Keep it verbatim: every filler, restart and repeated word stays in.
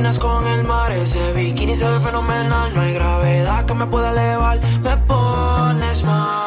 combinas con el mar, ese bikini se ve fenomenal. No hay gravedad que me pueda elevar, me pones mal.